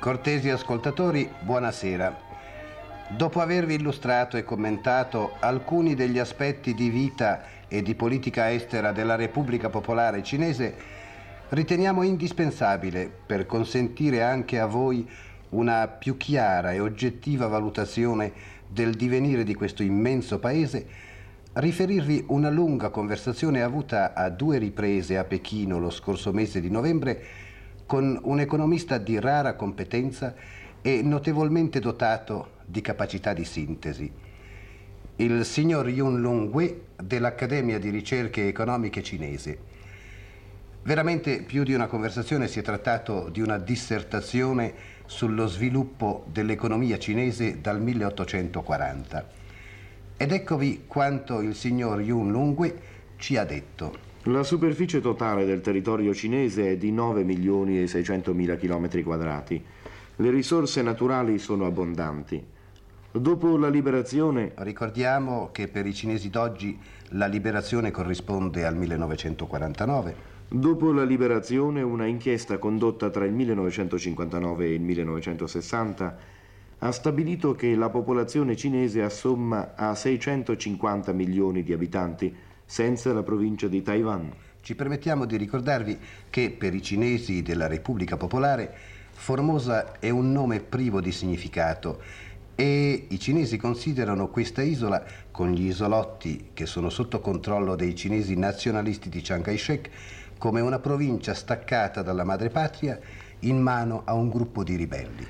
Cortesi ascoltatori, buonasera. Dopo avervi illustrato e commentato alcuni degli aspetti di vita e di politica estera della Repubblica Popolare Cinese, riteniamo indispensabile, per consentire anche a voi una più chiara e oggettiva valutazione del divenire di questo immenso paese, riferirvi una lunga conversazione avuta a 2 riprese a Pechino lo scorso mese di novembre con un economista di rara competenza e notevolmente dotato di capacità di sintesi, il signor Yun Lung Wei dell'Accademia di Ricerche Economiche Cinese. Veramente più di una conversazione, si è trattato di una dissertazione sullo sviluppo dell'economia cinese dal 1840. Ed eccovi quanto il signor Yun Lung Wei ci ha detto. La superficie totale del territorio cinese è di 9.600.000 km². Le risorse naturali sono abbondanti. Dopo la liberazione... Ricordiamo che per i cinesi d'oggi la liberazione corrisponde al 1949. Dopo la liberazione, una inchiesta condotta tra il 1959 e il 1960 ha stabilito che la popolazione cinese assomma a 650 milioni di abitanti, senza la provincia di Taiwan. Ci permettiamo di ricordarvi che per i cinesi della Repubblica Popolare Formosa è un nome privo di significato e i cinesi considerano questa isola, con gli isolotti che sono sotto controllo dei cinesi nazionalisti di Chiang Kai-shek, come una provincia staccata dalla madrepatria in mano a un gruppo di ribelli.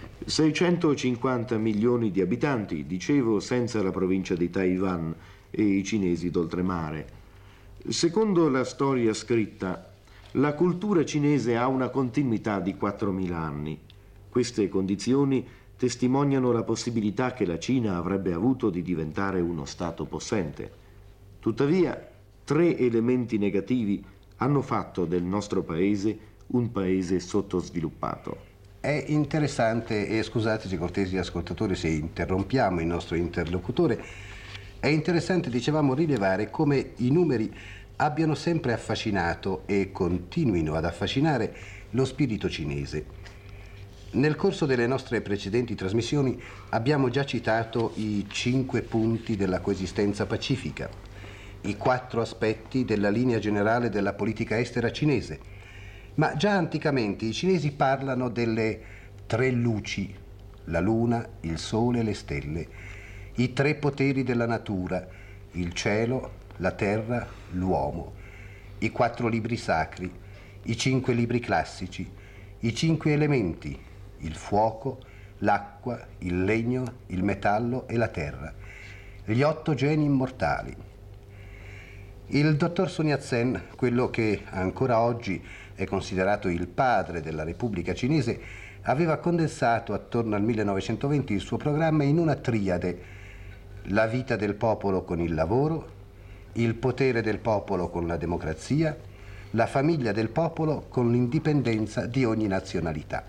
650 milioni di abitanti, dicevo, senza la provincia di Taiwan e i cinesi d'oltremare. Secondo la storia scritta, la cultura cinese ha una continuità di 4.000 anni. Queste condizioni testimoniano la possibilità che la Cina avrebbe avuto di diventare uno Stato possente. Tuttavia, 3 elementi negativi hanno fatto del nostro paese un paese sottosviluppato. È interessante, e scusateci cortesi ascoltatori se interrompiamo il nostro interlocutore, è interessante, dicevamo, rilevare come i numeri abbiano sempre affascinato e continuino ad affascinare lo spirito cinese. Nel corso delle nostre precedenti trasmissioni abbiamo già citato i 5 punti della coesistenza pacifica, i 4 aspetti della linea generale della politica estera cinese, ma già anticamente i cinesi parlano delle 3 luci, la luna, il sole e le stelle, i 3 poteri della natura, il cielo, la terra, l'uomo, i 4 libri sacri, i 5 libri classici, i 5 elementi, il fuoco, l'acqua, il legno, il metallo e la terra, gli 8 geni immortali. Il dottor Sun Yat-sen, quello che ancora oggi è considerato il padre della Repubblica Cinese, aveva condensato attorno al 1920 il suo programma in una triade: la vita del popolo con il lavoro, il potere del popolo con la democrazia, la famiglia del popolo con l'indipendenza di ogni nazionalità.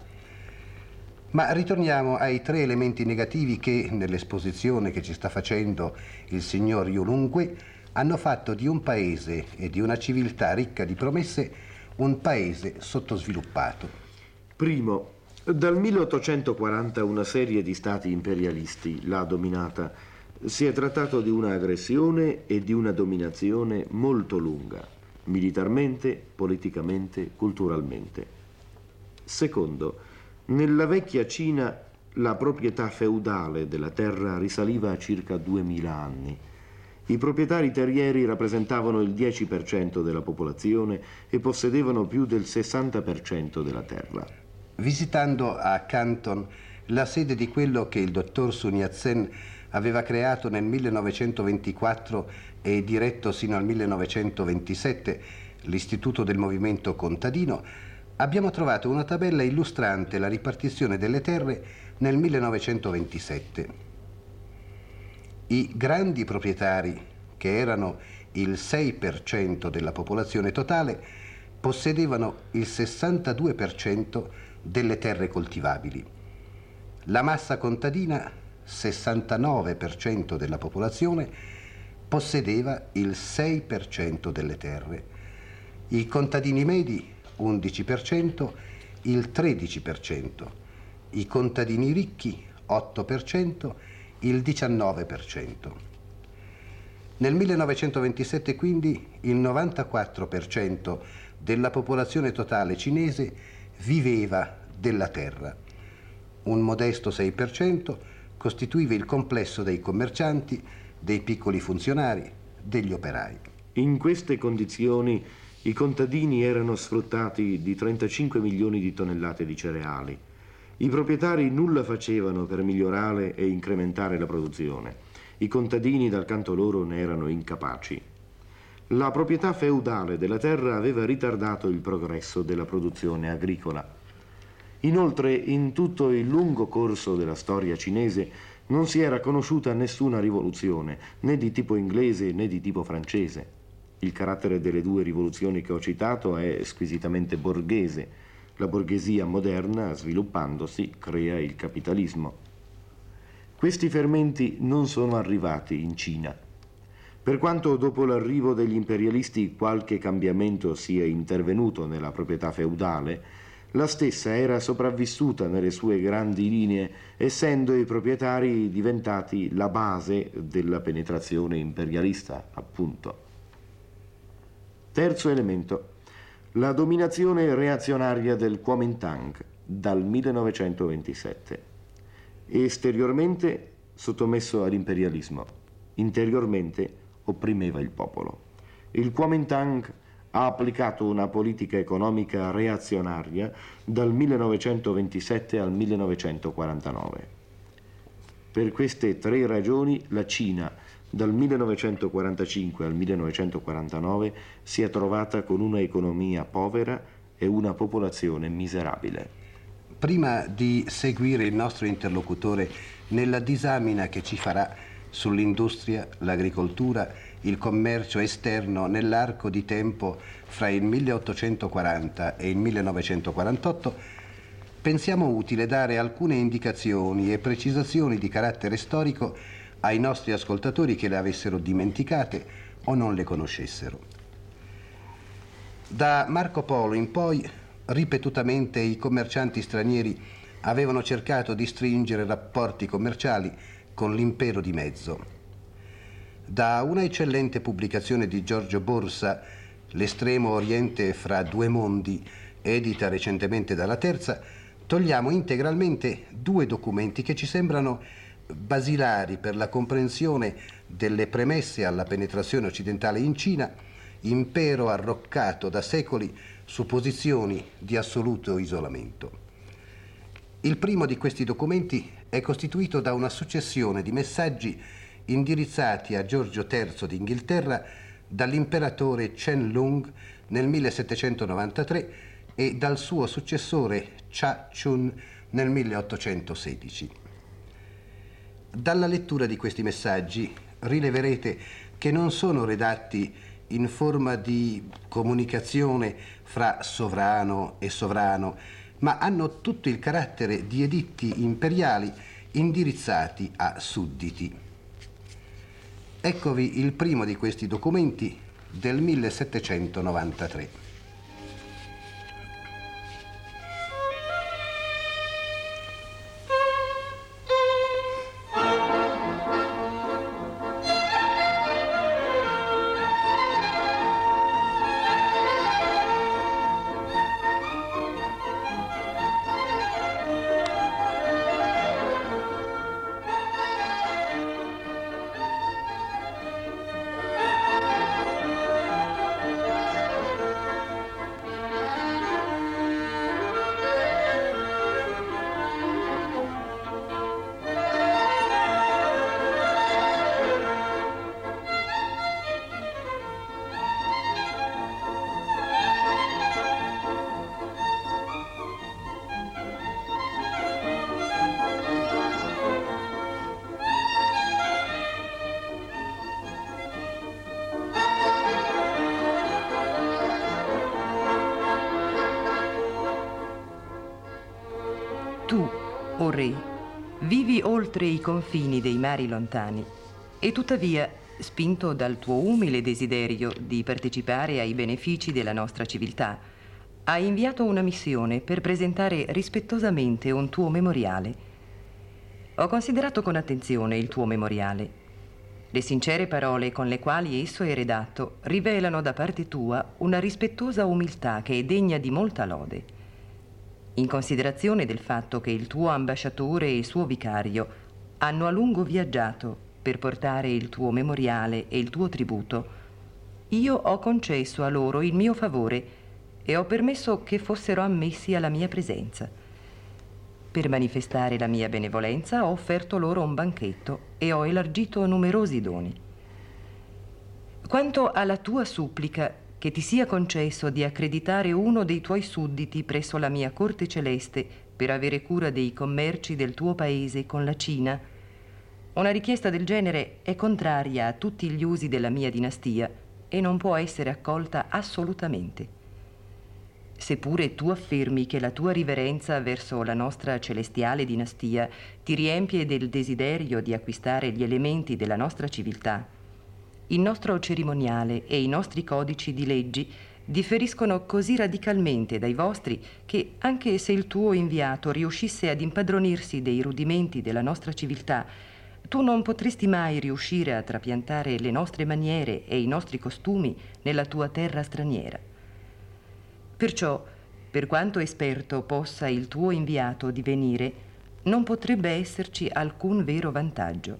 Ma ritorniamo ai 3 elementi negativi che, nell'esposizione che ci sta facendo il signor Yun Lung Wei, hanno fatto di un paese e di una civiltà ricca di promesse un paese sottosviluppato. Primo, dal 1840 una serie di stati imperialisti l'ha dominata. Si è trattato di una aggressione e di una dominazione molto lunga, militarmente, politicamente, culturalmente. Secondo, nella vecchia Cina la proprietà feudale della terra risaliva a circa 2000 anni. I proprietari terrieri rappresentavano il 10% della popolazione e possedevano più del 60% della terra. Visitando a Canton la sede di quello che il dottor Sun Yat-sen aveva creato nel 1924 e diretto sino al 1927, l'Istituto del Movimento Contadino, abbiamo trovato una tabella illustrante la ripartizione delle terre nel 1927. I grandi proprietari, che erano il 6% della popolazione totale, possedevano il 62% delle terre coltivabili. La massa contadina, 69% della popolazione, possedeva il 6% delle terre. I contadini medi, 11%, il 13%. i contadini ricchi 8%, il 19%. Nel 1927 quindi il 94% della popolazione totale cinese viveva della terra. Un modesto 6% costituiva il complesso dei commercianti, dei piccoli funzionari, degli operai. In queste condizioni i contadini erano sfruttati di 35 milioni di tonnellate di cereali. I proprietari nulla facevano per migliorare e incrementare la produzione. I contadini dal canto loro ne erano incapaci. La proprietà feudale della terra aveva ritardato il progresso della produzione agricola. Inoltre, in tutto il lungo corso della storia cinese non si era conosciuta nessuna rivoluzione, né di tipo inglese né di tipo francese. Il carattere delle due rivoluzioni che ho citato è squisitamente borghese. La borghesia moderna, sviluppandosi, crea il capitalismo. Questi fermenti non sono arrivati in Cina. Per quanto dopo l'arrivo degli imperialisti qualche cambiamento sia intervenuto nella proprietà feudale, la stessa era sopravvissuta nelle sue grandi linee, essendo i proprietari diventati la base della penetrazione imperialista, appunto. Terzo elemento. La dominazione reazionaria del Kuomintang dal 1927. Esteriormente sottomesso all'imperialismo, interiormente opprimeva il popolo. Il Kuomintang ha applicato una politica economica reazionaria dal 1927 al 1949. Per queste tre ragioni la Cina dal 1945 al 1949 si è trovata con una economia povera e una popolazione miserabile. Prima di seguire il nostro interlocutore nella disamina che ci farà sull'industria, l'agricoltura, il commercio esterno nell'arco di tempo fra il 1840 e il 1948, pensiamo utile dare alcune indicazioni e precisazioni di carattere storico ai nostri ascoltatori che le avessero dimenticate o non le conoscessero. Da Marco Polo in poi, ripetutamente i commercianti stranieri avevano cercato di stringere rapporti commerciali con l'impero di mezzo. Da una eccellente pubblicazione di Giorgio Borsa, L'estremo Oriente fra due mondi, edita recentemente dalla Terza, togliamo integralmente due documenti che ci sembrano basilari per la comprensione delle premesse alla penetrazione occidentale in Cina, impero arroccato da secoli su posizioni di assoluto isolamento. Il primo di questi documenti è costituito da una successione di messaggi indirizzati a Giorgio III d'Inghilterra dall'imperatore Chen Lung nel 1793 e dal suo successore Cha Chun nel 1816. Dalla lettura di questi messaggi rileverete che non sono redatti in forma di comunicazione fra sovrano e sovrano, ma hanno tutto il carattere di editti imperiali indirizzati a sudditi. Eccovi il primo di questi documenti del 1793. Tu, o re, vivi oltre i confini dei mari lontani e tuttavia, spinto dal tuo umile desiderio di partecipare ai benefici della nostra civiltà, ha inviato una missione per presentare rispettosamente un tuo memoriale. Ho considerato con attenzione il tuo memoriale. Le sincere parole con le quali esso è redatto rivelano da parte tua una rispettosa umiltà che è degna di molta lode. In considerazione del fatto che il tuo ambasciatore e il suo vicario hanno a lungo viaggiato per portare il tuo memoriale e il tuo tributo, io ho concesso a loro il mio favore e ho permesso che fossero ammessi alla mia presenza. Per manifestare la mia benevolenza ho offerto loro un banchetto e ho elargito numerosi doni. Quanto alla tua supplica che ti sia concesso di accreditare uno dei tuoi sudditi presso la mia corte celeste per avere cura dei commerci del tuo paese con la Cina, una richiesta del genere è contraria a tutti gli usi della mia dinastia e non può essere accolta assolutamente. Seppure tu affermi che la tua riverenza verso la nostra celestiale dinastia ti riempie del desiderio di acquistare gli elementi della nostra civiltà, il nostro cerimoniale e i nostri codici di leggi differiscono così radicalmente dai vostri che, anche se il tuo inviato riuscisse ad impadronirsi dei rudimenti della nostra civiltà, tu non potresti mai riuscire a trapiantare le nostre maniere e i nostri costumi nella tua terra straniera. Perciò, per quanto esperto possa il tuo inviato divenire, non potrebbe esserci alcun vero vantaggio.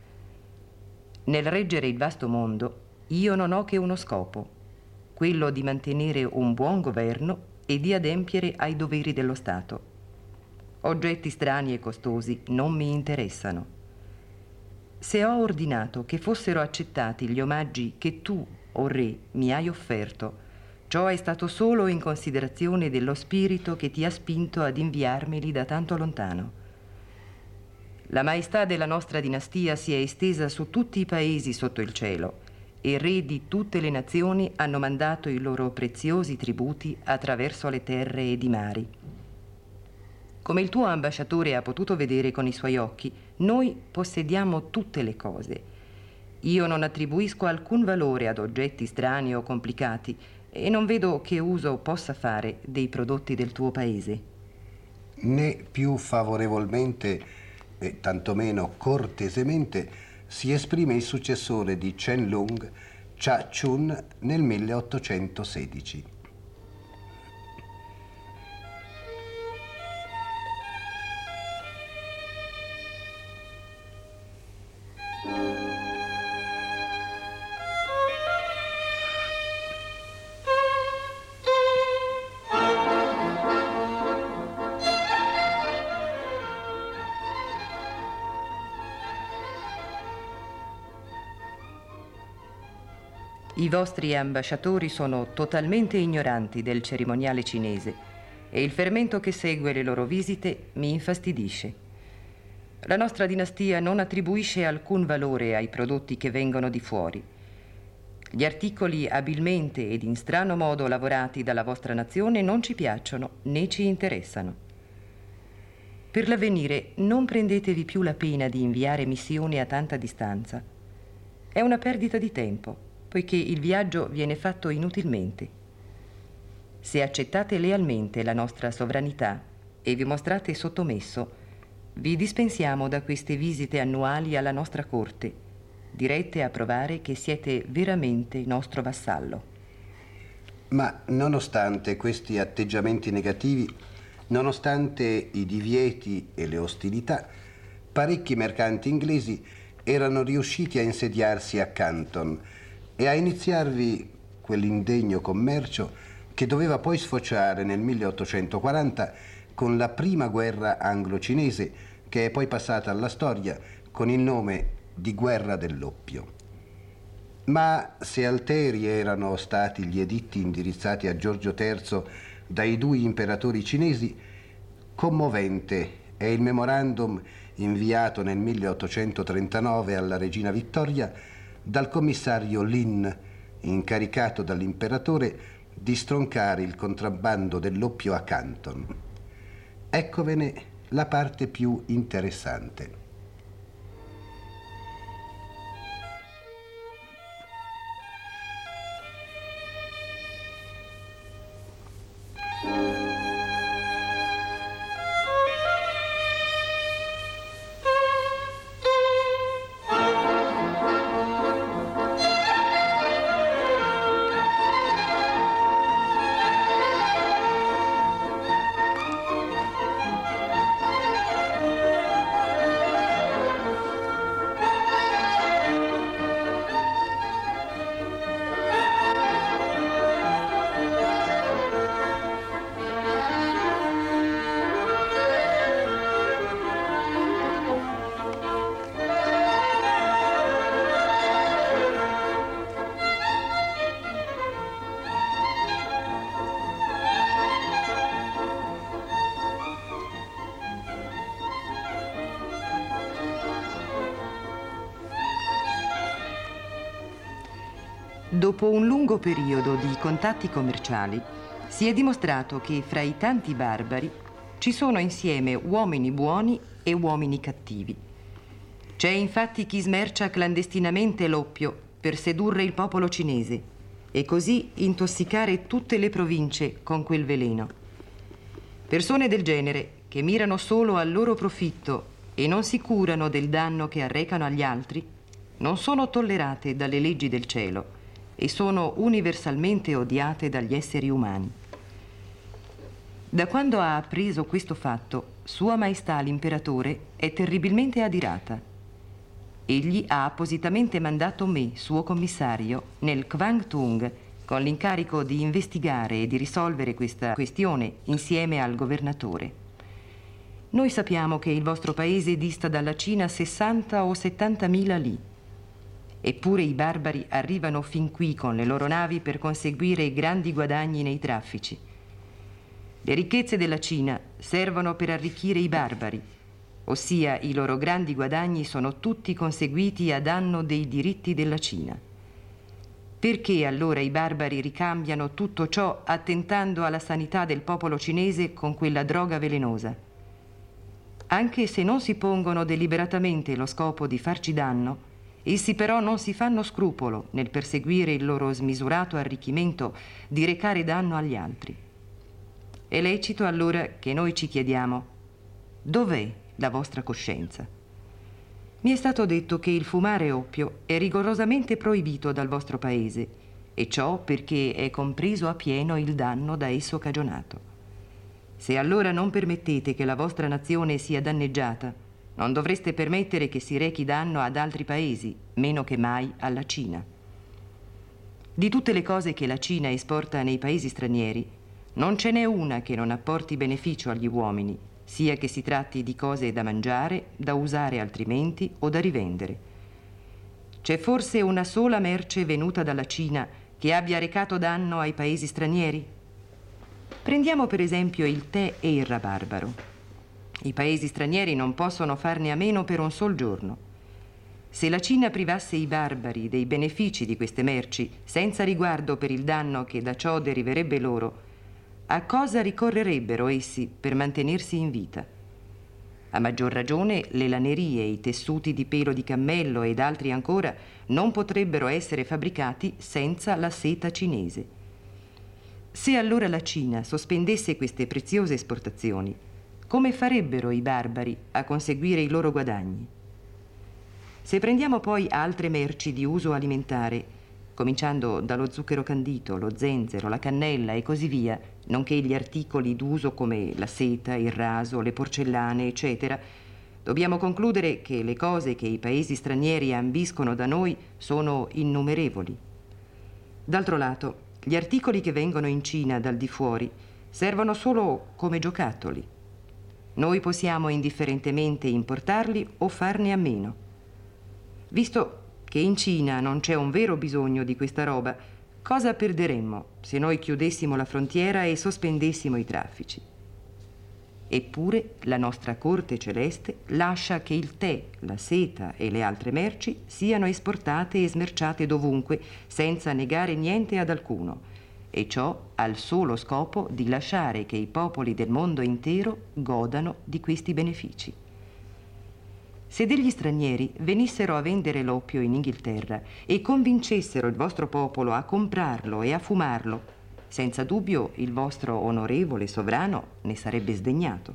Nel reggere il vasto mondo, io non ho che uno scopo, quello di mantenere un buon governo e di adempiere ai doveri dello Stato. Oggetti strani e costosi non mi interessano. Se ho ordinato che fossero accettati gli omaggi che tu, o re, mi hai offerto, ciò è stato solo in considerazione dello spirito che ti ha spinto ad inviarmeli da tanto lontano. La maestà della nostra dinastia si è estesa su tutti i paesi sotto il cielo e re di tutte le nazioni hanno mandato i loro preziosi tributi attraverso le terre ed i mari. Come il tuo ambasciatore ha potuto vedere con i suoi occhi, noi possediamo tutte le cose. Io non attribuisco alcun valore ad oggetti strani o complicati e non vedo che uso possa fare dei prodotti del tuo paese. Né più favorevolmente e tantomeno cortesemente si esprime il successore di Chen Lung, Cha Chun, nel 1816. I vostri ambasciatori sono totalmente ignoranti del cerimoniale cinese e il fermento che segue le loro visite mi infastidisce. La nostra dinastia non attribuisce alcun valore ai prodotti che vengono di fuori. Gli articoli abilmente ed in strano modo lavorati dalla vostra nazione non ci piacciono né ci interessano. Per l'avvenire non prendetevi più la pena di inviare missioni a tanta distanza. È una perdita di tempo, poiché il viaggio viene fatto inutilmente. Se accettate lealmente la nostra sovranità e vi mostrate sottomesso, vi dispensiamo da queste visite annuali alla nostra corte, dirette a provare che siete veramente nostro vassallo. Ma nonostante questi atteggiamenti negativi, nonostante i divieti e le ostilità, parecchi mercanti inglesi erano riusciti a insediarsi a Canton e a iniziarvi quell'indegno commercio che doveva poi sfociare nel 1840 con la prima guerra anglo-cinese, che è poi passata alla storia con il nome di Guerra dell'Oppio. Ma se alteri erano stati gli editti indirizzati a Giorgio III dai due imperatori cinesi, commovente è il memorandum inviato nel 1839 alla regina Vittoria dal commissario Lin, incaricato dall'imperatore di stroncare il contrabbando dell'oppio a Canton. Eccovene la parte più interessante. Dopo un lungo periodo di contatti commerciali, si è dimostrato che fra i tanti barbari ci sono insieme uomini buoni e uomini cattivi. C'è infatti chi smercia clandestinamente l'oppio per sedurre il popolo cinese e così intossicare tutte le province con quel veleno. Persone del genere, che mirano solo al loro profitto e non si curano del danno che arrecano agli altri, non sono tollerate dalle leggi del cielo e sono universalmente odiate dagli esseri umani. Da quando ha appreso questo fatto, Sua Maestà l'Imperatore è terribilmente adirata. Egli ha appositamente mandato me, suo commissario, nel Kwangtung, con l'incarico di investigare e di risolvere questa questione insieme al governatore. Noi sappiamo che il vostro paese dista dalla Cina 60 o 70.000 li. Eppure i barbari arrivano fin qui con le loro navi per conseguire grandi guadagni nei traffici. Le ricchezze della Cina servono per arricchire i barbari, ossia i loro grandi guadagni sono tutti conseguiti a danno dei diritti della Cina. Perché allora i barbari ricambiano tutto ciò attentando alla sanità del popolo cinese con quella droga velenosa? Anche se non si pongono deliberatamente lo scopo di farci danno, essi però non si fanno scrupolo nel perseguire il loro smisurato arricchimento di recare danno agli altri. È lecito allora che noi ci chiediamo: dov'è la vostra coscienza? Mi è stato detto che il fumare oppio è rigorosamente proibito dal vostro paese, e ciò perché è compreso appieno il danno da esso cagionato. Se allora non permettete che la vostra nazione sia danneggiata, non dovreste permettere che si rechi danno ad altri paesi, meno che mai alla Cina. Di tutte le cose che la Cina esporta nei paesi stranieri, non ce n'è una che non apporti beneficio agli uomini, sia che si tratti di cose da mangiare, da usare altrimenti o da rivendere. C'è forse una sola merce venuta dalla Cina che abbia recato danno ai paesi stranieri? Prendiamo per esempio il tè e il rabarbaro. I paesi stranieri non possono farne a meno per un sol giorno. Se la Cina privasse i barbari dei benefici di queste merci, senza riguardo per il danno che da ciò deriverebbe loro, a cosa ricorrerebbero essi per mantenersi in vita? A maggior ragione le lanerie, i tessuti di pelo di cammello ed altri ancora non potrebbero essere fabbricati senza la seta cinese. Se allora la Cina sospendesse queste preziose esportazioni, come farebbero i barbari a conseguire i loro guadagni? Se prendiamo poi altre merci di uso alimentare, cominciando dallo zucchero candito, lo zenzero, la cannella e così via, nonché gli articoli d'uso come la seta, il raso, le porcellane, eccetera, dobbiamo concludere che le cose che i paesi stranieri ambiscono da noi sono innumerevoli. D'altro lato, gli articoli che vengono in Cina dal di fuori servono solo come giocattoli. Noi possiamo indifferentemente importarli o farne a meno. Visto che in Cina non c'è un vero bisogno di questa roba, cosa perderemmo se noi chiudessimo la frontiera e sospendessimo i traffici? Eppure la nostra corte celeste lascia che il tè, la seta e le altre merci siano esportate e smerciate dovunque senza negare niente ad alcuno, e ciò al solo scopo di lasciare che i popoli del mondo intero godano di questi benefici. Se degli stranieri venissero a vendere l'oppio in Inghilterra e convincessero il vostro popolo a comprarlo e a fumarlo, senza dubbio il vostro onorevole sovrano ne sarebbe sdegnato.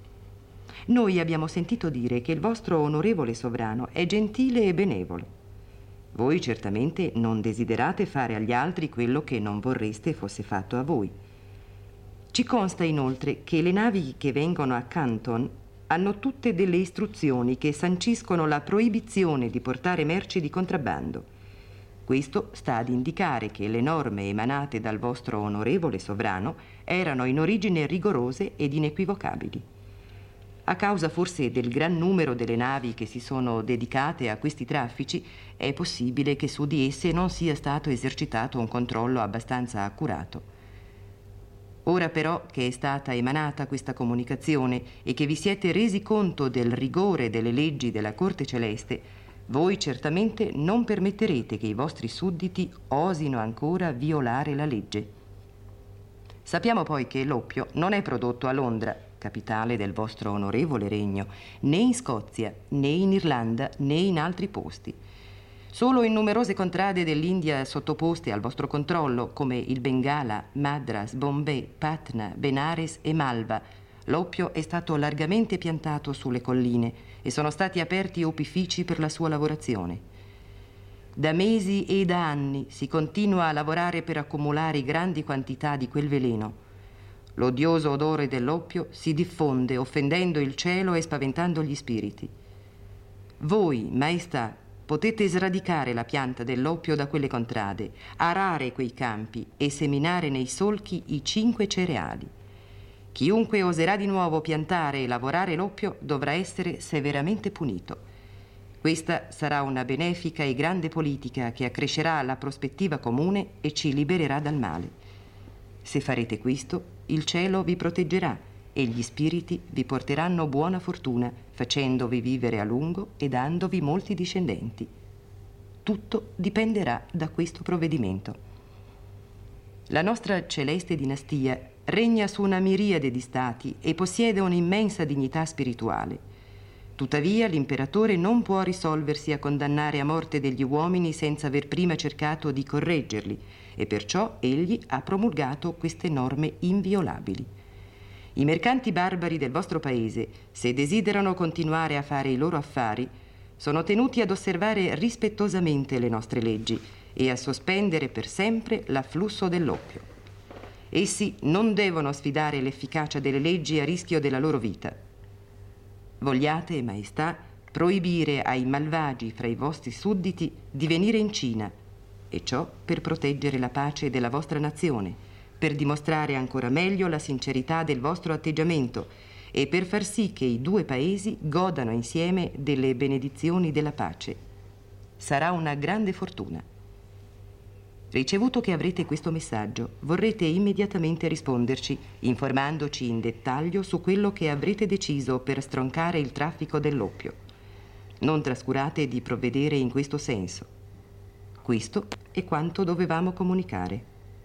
Noi abbiamo sentito dire che il vostro onorevole sovrano è gentile e benevolo. Voi certamente non desiderate fare agli altri quello che non vorreste fosse fatto a voi. Ci consta inoltre che le navi che vengono a Canton hanno tutte delle istruzioni che sanciscono la proibizione di portare merci di contrabbando. Questo sta ad indicare che le norme emanate dal vostro onorevole sovrano erano in origine rigorose ed inequivocabili. A causa forse del gran numero delle navi che si sono dedicate a questi traffici, è possibile che su di esse non sia stato esercitato un controllo abbastanza accurato. Ora però che è stata emanata questa comunicazione e che vi siete resi conto del rigore delle leggi della Corte Celeste, Voi certamente non permetterete che i vostri sudditi osino ancora violare la legge. Sappiamo poi che l'oppio non è prodotto a Londra, capitale del vostro onorevole regno, né in Scozia, né in Irlanda, né in altri posti. Solo in numerose contrade dell'India sottoposte al vostro controllo, come il Bengala, Madras, Bombay, Patna, Benares e Malva, l'oppio è stato largamente piantato sulle colline e sono stati aperti opifici per la sua lavorazione. Da mesi e da anni si continua a lavorare per accumulare grandi quantità di quel veleno. L'odioso odore dell'oppio si diffonde, offendendo il cielo e spaventando gli spiriti. Voi, maestà, potete sradicare la pianta dell'oppio da quelle contrade, arare quei campi e seminare nei solchi i 5 cereali. Chiunque oserà di nuovo piantare e lavorare l'oppio dovrà essere severamente punito. Questa sarà una benefica e grande politica che accrescerà la prospettiva comune e ci libererà dal male. Se farete questo, il cielo vi proteggerà e gli spiriti vi porteranno buona fortuna, facendovi vivere a lungo e dandovi molti discendenti. Tutto dipenderà da questo provvedimento. La nostra celeste dinastia regna su una miriade di stati e possiede un'immensa dignità spirituale. Tuttavia l'imperatore non può risolversi a condannare a morte degli uomini senza aver prima cercato di correggerli, e perciò egli ha promulgato queste norme inviolabili. I mercanti barbari del vostro paese, se desiderano continuare a fare i loro affari, sono tenuti ad osservare rispettosamente le nostre leggi e a sospendere per sempre l'afflusso dell'oppio. Essi non devono sfidare l'efficacia delle leggi a rischio della loro vita. Vogliate, maestà, proibire ai malvagi fra i vostri sudditi di venire in Cina, e ciò per proteggere la pace della vostra nazione, per dimostrare ancora meglio la sincerità del vostro atteggiamento e per far sì che i due paesi godano insieme delle benedizioni della pace. Sarà una grande fortuna. Ricevuto che avrete questo messaggio, vorrete immediatamente risponderci, informandoci in dettaglio su quello che avrete deciso per stroncare il traffico dell'oppio. Non trascurate di provvedere in questo senso. Questo è quanto dovevamo comunicare.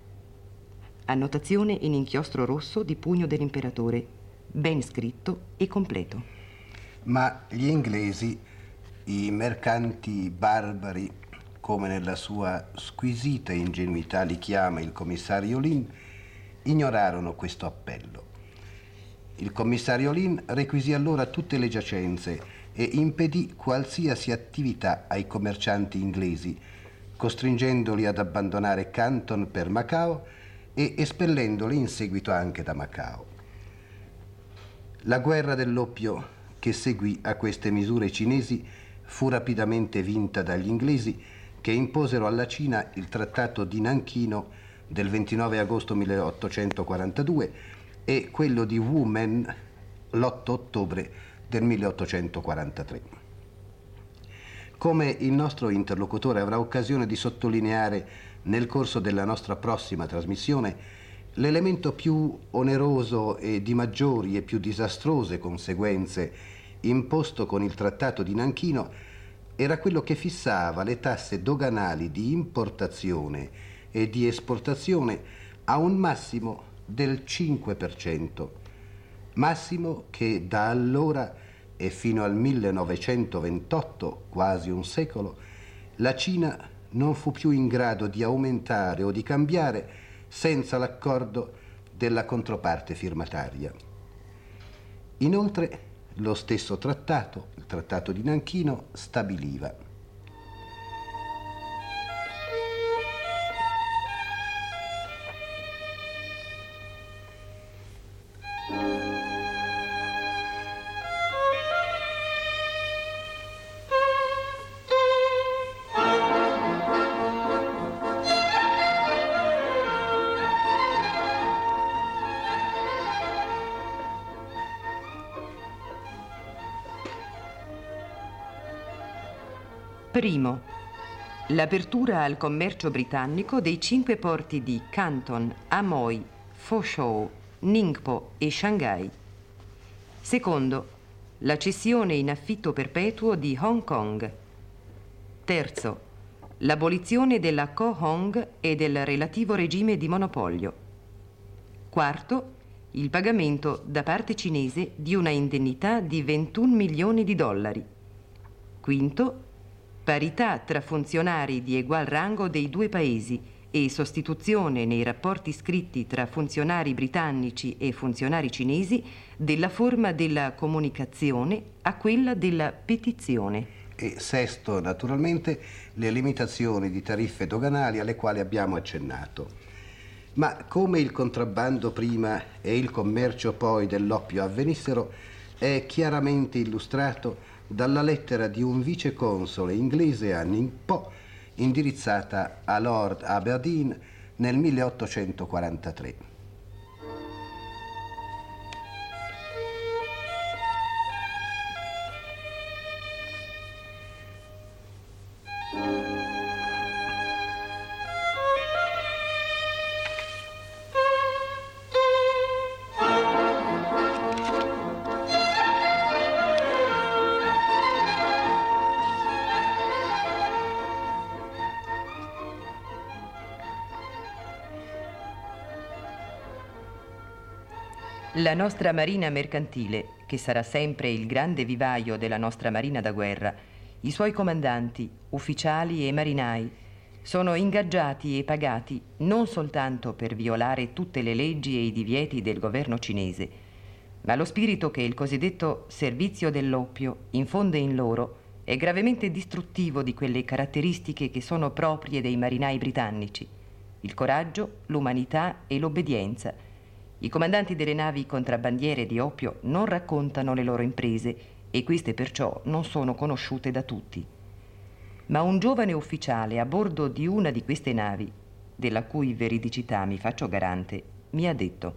Annotazione in inchiostro rosso di pugno dell'imperatore, ben scritto e completo. Ma gli inglesi, i mercanti barbari, come nella sua squisita ingenuità li chiama il commissario Lin, ignorarono questo appello. Il commissario Lin requisì allora tutte le giacenze e impedì qualsiasi attività ai commercianti inglesi, costringendoli ad abbandonare Canton per Macao e espellendoli in seguito anche da Macao. La guerra dell'oppio che seguì a queste misure cinesi fu rapidamente vinta dagli inglesi, che imposero alla Cina il trattato di Nanchino del 29 agosto 1842 e quello di Wumen l'8 ottobre del 1843. Come il nostro interlocutore avrà occasione di sottolineare nel corso della nostra prossima trasmissione, l'elemento più oneroso e di maggiori e più disastrose conseguenze imposto con il trattato di Nanchino era quello che fissava le tasse doganali di importazione e di esportazione a un massimo del 5%, massimo che da allora e fino al 1928, quasi un secolo, la Cina non fu più in grado di aumentare o di cambiare senza l'accordo della controparte firmataria. Inoltre, lo stesso trattato, il trattato di Nanchino, stabiliva: Primo, l'apertura al commercio britannico dei 5 porti di Canton, Amoy, Fuzhou, Ningpo e Shanghai. Secondo, la cessione in affitto perpetuo di Hong Kong. Terzo, l'abolizione della Ko Hong e del relativo regime di monopolio. Quarto, il pagamento da parte cinese di una indennità di 21 milioni di dollari. Quinto, parità tra funzionari di egual rango dei due paesi e sostituzione nei rapporti scritti tra funzionari britannici e funzionari cinesi della forma della comunicazione a quella della petizione. E sesto, naturalmente, le limitazioni di tariffe doganali alle quali abbiamo accennato. Ma come il contrabbando prima e il commercio poi dell'oppio avvenissero è chiaramente illustrato dalla lettera di un viceconsole inglese a Ningpo indirizzata a Lord Aberdeen nel 1843. La nostra marina mercantile, che sarà sempre il grande vivaio della nostra marina da guerra, i suoi comandanti, ufficiali e marinai, sono ingaggiati e pagati non soltanto per violare tutte le leggi e i divieti del governo cinese, ma lo spirito che il cosiddetto servizio dell'oppio infonde in loro è gravemente distruttivo di quelle caratteristiche che sono proprie dei marinai britannici: il coraggio, l'umanità e l'obbedienza. I comandanti delle navi contrabbandiere di oppio non raccontano le loro imprese e queste perciò non sono conosciute da tutti. Ma un giovane ufficiale a bordo di una di queste navi, della cui veridicità mi faccio garante, mi ha detto: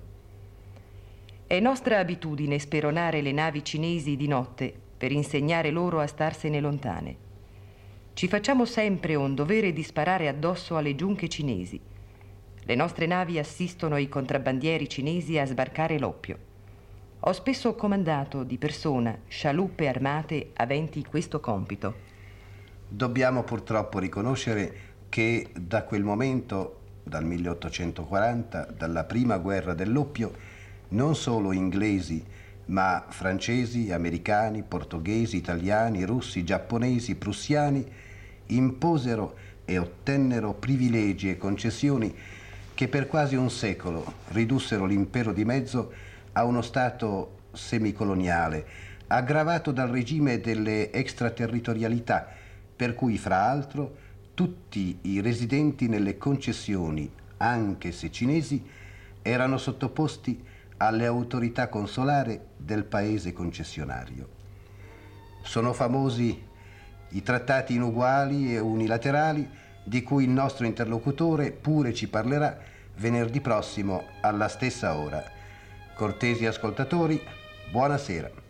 «È nostra abitudine speronare le navi cinesi di notte per insegnare loro a starsene lontane. Ci facciamo sempre un dovere di sparare addosso alle giunche cinesi. Le nostre navi assistono i contrabbandieri cinesi a sbarcare l'oppio. Ho spesso comandato di persona scialuppe armate aventi questo compito». Dobbiamo purtroppo riconoscere che da quel momento, dal 1840, dalla prima guerra dell'oppio, non solo inglesi, ma francesi, americani, portoghesi, italiani, russi, giapponesi, prussiani imposero e ottennero privilegi e concessioni che per quasi un secolo ridussero l'impero di mezzo a uno stato semicoloniale, aggravato dal regime delle extraterritorialità, per cui, fra l'altro, tutti i residenti nelle concessioni, anche se cinesi, erano sottoposti alle autorità consolari del paese concessionario. Sono famosi i trattati inuguali e unilaterali di cui il nostro interlocutore pure ci parlerà venerdì prossimo alla stessa ora. Cortesi ascoltatori, buonasera.